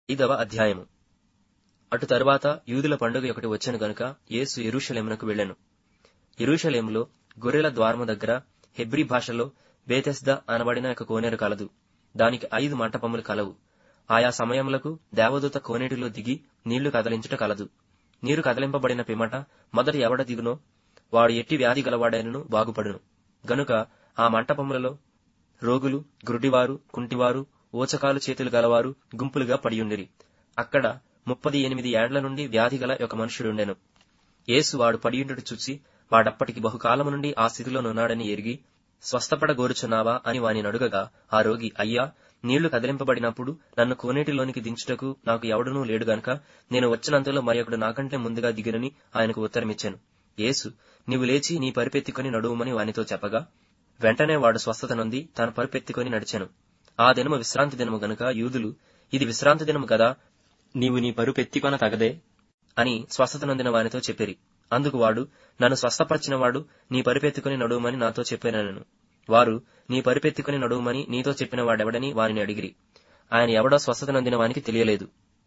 5వ అధ్యాయము. అటు తరువాత యూదుల పండుగ ఒకటి వచ్చెను గనుక యేసు యెరూషలేమునకు వెళ్ళెను. యెరూషలేములో గొర్రెల ద్వారము దగ్గర హెబ్రీ భాషలో బేతెస్దా అనబడిన ఒక కోనేరు కలదు. దానికి 5 మంటపములు కలవు. ఆయా సమయములకు దేవదూత కోనేటిలో దిగి నీళ్లు కదలించుట కలదు. నీరు కదలింపబడిన పిమ్మట మొదట ఎవడ దిగునో వాడు ఎట్టి వ్యాధి గలవాడైనను బాగుపడును. గనుక ఆ మంటపములలో రోగులు, గురుడివారు, కుంటివారు, ఓచకాలు చేతులు గలవారు గుంపులుగా పడియుండిరి. అక్కడ 38 ఏండ్ల నుండి వ్యాధి గల ఒక మనుష్యుడుండెను. యేసు వాడు పడియుండుట చూచి వాడప్పటికి బహుకాలము నుండి ఆ స్థితిలో నున్నాడని ఎరిగి, స్వస్థపడగోరుచున్నావా అని వాని నడుగగా, ఆ రోగి, అయ్యా, నీళ్లు కదిలింపబడినప్పుడు నన్ను కోనేటిలోనికి దించుటకు నాకు ఎవడునూ లేడు గనుక నేను వచ్చినంతలో మరొకడు నాకంటే ముందుగా దిగునని ఆయనకు ఉత్తరమిచ్చెను. యేసు, నీవు లేచి నీ పరిపెత్తుకొని నడువుమని వానితో చెప్పగా, వెంటనే వాడు స్వస్థత నొంది తన పరిపెత్తుకొని నడిచెను. ఆ దినము విశ్రాంతి దినము గనుక యూదులు, ఇది విశ్రాంతి దినము గదా, నీవు నీ పరుపెత్తికొన తగదే అని స్వస్థత నొందిన వానితో చెప్పిరి. అందుకు వాడు, నన్ను స్వస్థపరిచిన వాడు నీ పరిపెత్తుకొని నడువుమని నాతో చెప్పానెను. వారు, నీ పరిపెత్తుకొని నడువుమని నీతో చెప్పిన వాడెవడని వారిని అడిగిరి. ఆయన ఎవడో స్వస్థత నొందిన వానికి తెలియలేదు.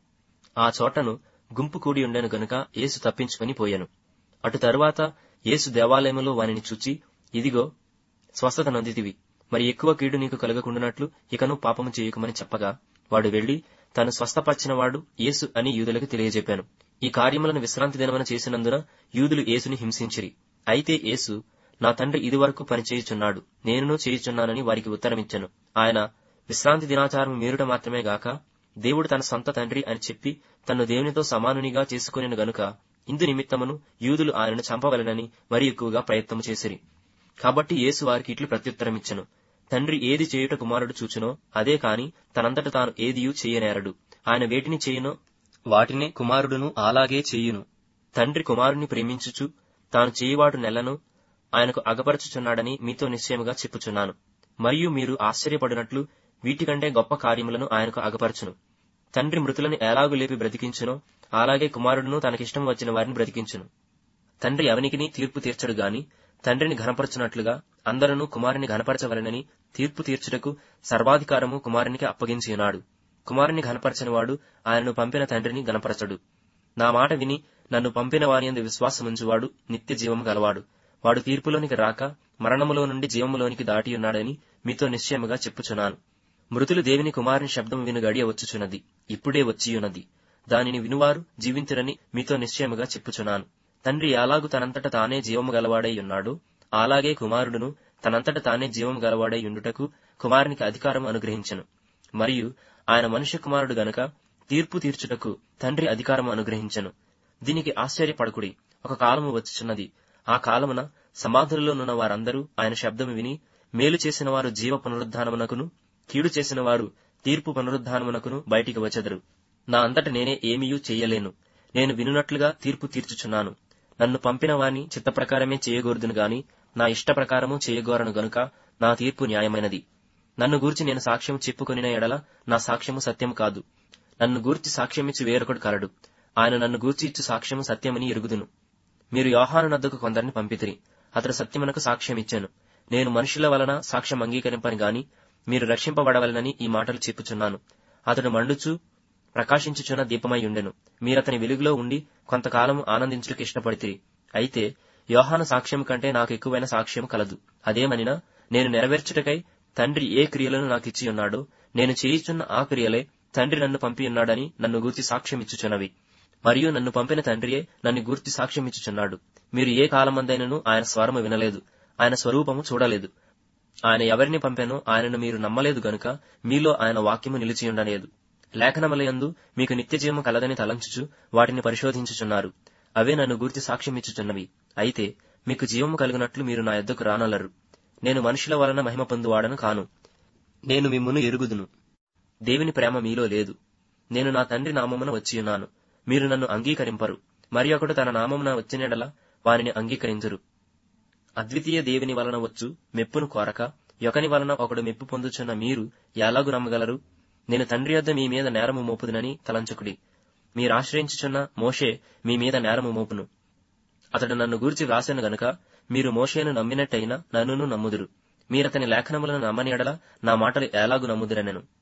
ఆ చోటను గుంపు కూడి ఉండెను గనుక యేసు తప్పించుకొని పోయెను. అటు తరువాత యేసు దేవాలయములో వానిని చూచి, ఇదిగో స్వస్థత నొందితివి, మరి ఎక్కువ కీడు నీకు కలుగకుండునట్లు ఇకను పాపము చేయకుమని చెప్పగా, వాడు వెళ్లి తను స్వస్థపరిచినవాడు యేసు అని యూదులకు తెలియజెప్పాను. ఈ కార్యములను విశ్రాంతి దినమున చేసినందున యూదులు యేసుని హింసించిరి. అయితే యేసు, నా తండ్రి ఇదివరకు పని చేయుచున్నాడు, నేనును చేయుచున్నానని వారికి ఉత్తరమిచ్చెను. ఆయన విశ్రాంతి దినాచారము మీరుట మాత్రమే గాక, దేవుడు తన సొంత తండ్రి అని చెప్పి తన్ను దేవునితో సమానునిగా చేసుకొనెను గనుక ఇందు నిమిత్తమును యూదులు ఆయనను చంపవలెనని మరి ఎక్కువగా ప్రయత్నము చేసిరి. కాబట్టి యేసు వారికి ఇట్లు ప్రత్యుత్తరమిచ్చెను, తండ్రి ఏది చేయుట కుమారుడు చూచునో అదే కాని తనంతట తాను ఏదియూ చేయనేరడు. ఆయన వేటిని చేయునో వాటిని కుమారుడును అలాగే చేయును. తండ్రి కుమారుని ప్రేమించుచు తాను చేయువాడు నెలను ఆయనకు అగపరచుచున్నాడని మీతో నిశ్చయముగా చెప్పుచున్నాను. మరియు మీరు ఆశ్చర్యపడినట్లు వీటికంటే గొప్ప కార్యములను ఆయనకు అగపరచును. తండ్రి మృతులను ఎలాగు లేపి బ్రతికించునో అలాగే కుమారుడును తనకిష్టం వచ్చిన వారిని బ్రతికించును. తండ్రి ఎవనికిని తీర్పు తీర్చడు గాని తండ్రిని ఘనపరచునట్లుగా అందరూ కుమారుని ఘనపరచవలెనని తీర్పు తీర్చుటకు సర్వాధికారము కుమారునికి అప్పగించియున్నాడు. కుమారుని ఘనపరచని వాడు ఆయనను పంపిన తండ్రిని ఘనపరచడు. నా మాట విని నన్ను పంపిన వారియందు విశ్వాసముంచువాడు నిత్య జీవము గలవాడు. వాడు తీర్పులోనికి రాక మరణములో నుండి జీవములోనికి దాటియున్నాడని మీతో నిశ్చయముగా చెప్పుచున్నాను. మృతులు దేవుని కుమారుని శబ్దము విను గడియ వచ్చుచున్నది, ఇప్పుడే వచ్చియున్నది. దానిని వినువారు జీవింతురని మీతో నిశ్చయముగా చెప్పుచున్నాను. తండ్రి ఎలాగు తనంతట తానే జీవము గలవాడై ఉన్నాడు, అలాగే కుమారుడును తనంతట తానే జీవము గలవాడై ఉండుటకు కుమారునికి అధికారం అనుగ్రహించెను. మరియు ఆయన మనుష్య కుమారుడు గనుక తీర్పు తీర్చుటకు తండ్రి అధికారం అనుగ్రహించెను. దీనికి ఆశ్చర్యపడకుడి, ఒక కాలము వచ్చుచున్నది, ఆ కాలమున సమాధులలోనున్న వారందరూ ఆయన శబ్దము విని మేలు చేసిన వారు జీవ పునరుద్ధానమునకును, కీడు చేసిన వారు తీర్పు పునరుద్ధానమునకును బయటికి వచ్చెదరు. నా అంతట నేనే ఏమీయూ చెయ్యలేను, నేను వినున్నట్లుగా తీర్పు తీర్చుచున్నాను. నన్ను పంపిన వాని చిత్త ప్రకారమే చేయగోరుదును గాని నా ఇష్ట ప్రకారము చేయగోరను గనుక నా తీర్పు న్యాయమైనది. నన్ను గూర్చి నేను సాక్ష్యము చెప్పుకొనిన ఎడల నా సాక్ష్యము సత్యము కాదు. నన్ను గూర్చి సాక్ష్యమిచ్చి వేరొకడు కలడు, ఆయన నన్ను గూర్చి ఇచ్చు సాక్ష్యము సత్యమని ఎరుగుదును. మీరు యోహాను నద్దకు కొందరిని పంపితిరి, అతడు సత్యమునకు సాక్ష్యమిచ్చాను. నేను మనుషుల వలన సాక్ష్యం అంగీకరింపని గాని మీరు రక్షింపబడవలనని ఈ మాటలు చెప్పుచున్నాను. అతడు మండుచు ప్రకాశించుచున్న దీపమై ఉండెను. మీరతని వెలుగులో ఉండి కొంతకాలము ఆనందించుటకు ఇష్టపడితిరి. అయితే యోహాను సాక్ష్యము కంటే నాకు ఎక్కువైన సాక్ష్యము కలదు. అదేమనినా, నేను నెరవేర్చుటకై తండ్రి ఏ క్రియలను నాకిచ్చి ఉన్నాడో నేను చేయుచున్న ఆ క్రియలే తండ్రి నన్ను పంపియున్నాడని నన్ను గూర్చి సాక్ష్యమిచ్చుచున్నవి. మరియు నన్ను పంపిన తండ్రియే నన్ను గూర్చి సాక్ష్యమిచ్చుచున్నాడు. మీరు ఏ కాలమందైనను ఆయన స్వరము వినలేదు, ఆయన స్వరూపము చూడలేదు. ఆయన ఎవరిని పంపెనో ఆయనను మీరు నమ్మలేదు గనుక మీలో ఆయన వాక్యము నిలిచియుండలేదు. లేఖనములయందు మీకు నిత్యజీవము కలదని తలంచుచు వాటిని పరిశోధించుచున్నారు. అవే నన్ను గూర్చి సాక్ష్యమిచ్చుచున్నవి. అయితే మీకు జీవము కలుగునట్లు మీరు నా యొద్దకు రానొల్లరు. నేను మనుషుల వలన మహిమ పొందువాడను కాను. నేను మిమ్మును ఎరుగుదును. దేవుని ప్రేమ మీలో లేదు. నేను నా తండ్రి నామమున వచ్చియున్నాను, మీరు నన్ను అంగీకరింపరు. మరి ఒకడు తన నామమున వచ్చినెడల వానిని అంగీకరించరు. అద్వితీయ దేవుని వలన వచ్చు మెప్పును కోరక యొకని వలన ఒకడు మెప్పు పొందుచున్న మీరు ఎలాగు నమ్మగలరు? నేను తండ్రి యొద్ద మీ మీద నేరము మోపుదునని తలంచుకుడి. మీరాశ్రయించుచున్న మోషే మీ మీద నేరము మోపును. అతడు నన్ను గూర్చి వ్రాసెను గనుక మీరు మోషేను నమ్మినట్టయినా నన్నును నమ్ముదురు. మీరతని లేఖనములను నమ్మని ఎడల నా మాటలు ఎలాగు నమ్ముదురనెను.